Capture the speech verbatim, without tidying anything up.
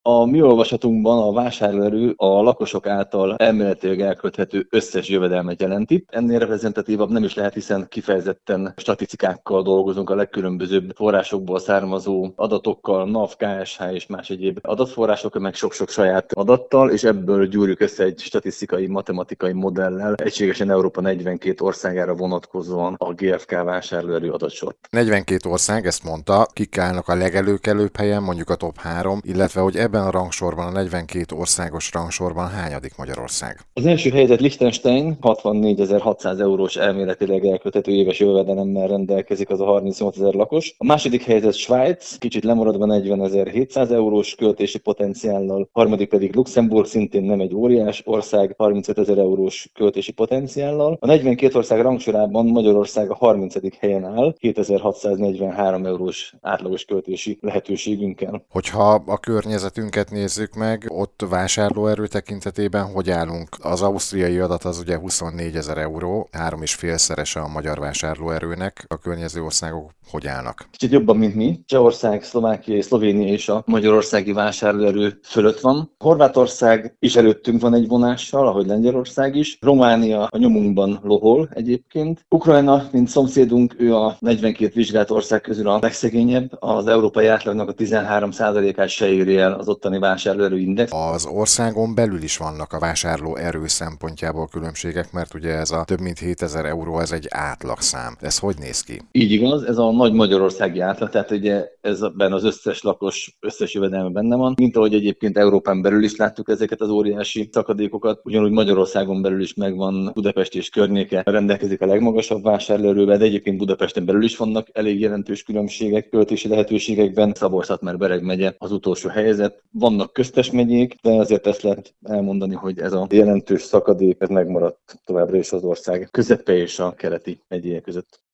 A mi olvasatunkban a vásárlóerő a lakosok által elméletileg elkölthető összes jövedelmet jelenti. Ennél reprezentatívabb nem is lehet, hiszen kifejezetten statisztikákkal dolgozunk, a legkülönbözőbb forrásokból származó adatokkal, NAV, ká es há és más egyéb adatforrásokkal, meg sok-sok saját adattal, és ebből gyűrjük össze egy statisztikai, matematikai modellel egységesen Európa negyvenkét országára vonatkozóan a gé ef ká vásárlóerő adatsort. negyvenkét ország, ezt mondta, kik állnak a legelőkelőbb helyen, mondjuk a top három, illetve hogy ebben a rangsorban, a negyvenkét országos rangsorban hányadik Magyarország? Az első helyzet Liechtenstein, hatvannégyezer-hatszáz eurós elméletileg elkölthető éves jövedelemmel rendelkezik, az a harmincnyolcezer lakos. A második helyzet Svájc, kicsit lemaradva negyvenezer-hétszáz eurós költési potenciállal. A harmadik pedig Luxemburg, szintén nem egy óriás ország, harmincötezer eurós költési potenciállal. A negyvenkét ország rangsorában Magyarország a harmincadik helyen áll, kétezer-hatszáznegyvenhárom eurós átlagos költési lehetőségünkkel. Hogyha a környezetünket nézzük meg, ott vásárlóerő tekintetében hogy állunk? Az ausztriai adat az ugye huszonnégyezer euró, három és félszerese a magyar vásárlóerőnek. A környező országok hogy állnak? Kicsit jobban, mint mi. Csehország, Szlovákia, Szlovénia és a magyarországi vásárlóerő fölött van. Horvátország is előttünk van egy vonással, ahogy Lengyelország is. Románia a nyomunkban lohol egyébként. Ukrajna, mint szomszédunk, ő a negyvenkét vizsgált ország közül a legszegényebb. Az európai átlagnak a tizenhárom százalékát se éri el az ottani vásárlóerő index. Az országon belül is vannak a vásárlóerő szempontjából különbségek, mert ugye ez a több mint hétezer euró, ez egy átlagszám. Ez hogy néz ki? Így igaz, ez a nagy magyarországi átlag, tehát ugye ezben az összes lakos összes jövedelme benne van, mint ahogy egyébként Európán belül is láttuk ezeket az óriási szakadékokat, ugyanúgy Magyarországon belül is megvan, Budapest és környéke rendelkezik a legmagasabb vásárlóerővel, de egyébként Budapesten belül is vannak elég jelentős különbségek költési lehetőségekben. Szabolcs-Szatmár-Bereg megye az utolsó helyzet. Vannak köztes megyék, de azért ezt lehet elmondani, hogy ez a jelentős szakadék ez megmaradt továbbra is az ország közepe és a keleti megyéje között.